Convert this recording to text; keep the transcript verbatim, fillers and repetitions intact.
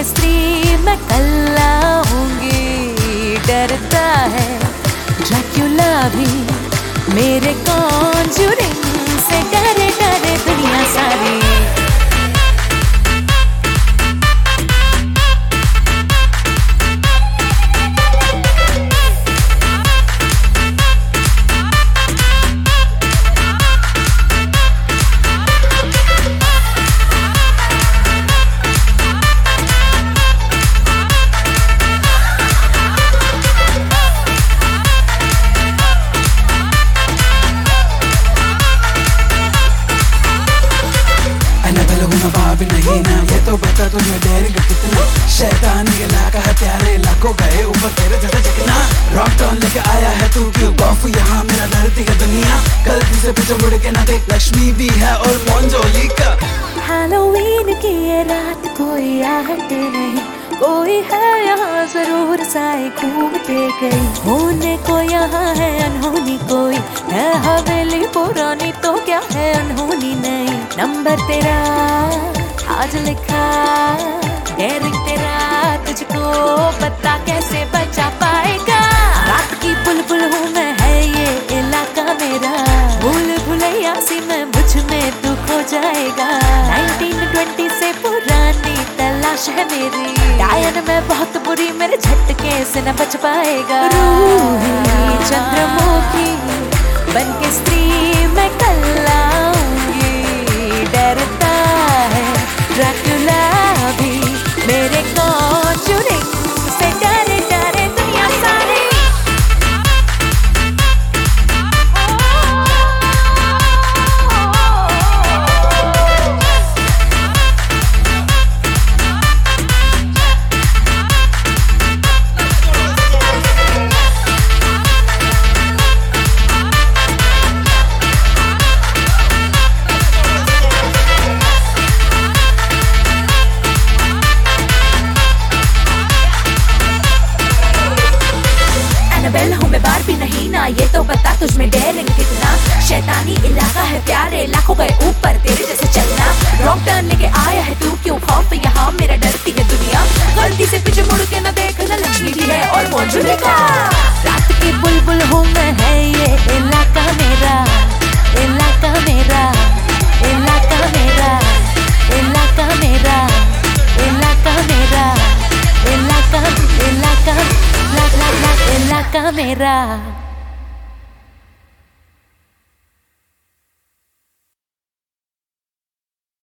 स्त्री मैं कल आऊंगी। डरता है ड्रैक्युला भी मेरे कॉन्जूरिंग से, डरे डरे दुनिया सारी। भी नहीं ना, ये तो बता तुझे डेरिंग कितना। शैतानी इलाका है प्यारे, लाखों गए ऊपर तेरे जैसा चिकना। रॉक टर्न लेके आया है तू क्यों कॉफ यहाँ, मेरा धरती है दुनिया। गलती से पीछे मुड़ के ना देख, लक्ष्मी भी है और मोंजोली का। हैलोवीन की ये रात कोई आहट नहीं, कोई है यहाँ जरूर साए घूमते गई। होने को यहाँ है अनहोनी, कोई है हवेली पुरानी तो क्या है अनहोनी नहीं। नंबर तेरा आज लिखा, डेरिंग तेरा तुझको पता कैसे बचा पाएगा। रात की बुलबुल हूँ मैं, है ये इलाका मेरा। भूल भुलैया सी मैं, मुझ में तू खो जाएगा। नाइनटीन ट्वेंटी से पुरानी तलाश है मेरी, डायन में बहुत बुरी, मेरे झटके से न बच पाएगा। रूही चंद्रमुखी बन के स्त्री मैं कल आऊंगी। डरता है ड्रैक्युला भी मेरे कॉन्जूरिंग से, डरे डरे दुनिया सारी। एनाबेल हूँ मैं, बार भी नहीं ना, ये तो बता तुझ में डेरिंग कितना। शैतानी इलाका है प्यारे, लाखों गए ऊपर तेरे जैसे चलना। रॉक टर्न लेके आया है तू क्यों खौफ यहाँ, मेरा डरती है दुनिया। गलती से पीछे मुड़ के ना देख, ना लक्ष्मी भी है और मोंजोली का। रात की बुलबुल हूँ मैं, है ये इलाका मेरा। इलाका मेरा, इलाका मेरा, इलाका मेरा, इलाका मेरा, इलाका इलाका ला ला ला इलाका मेरा।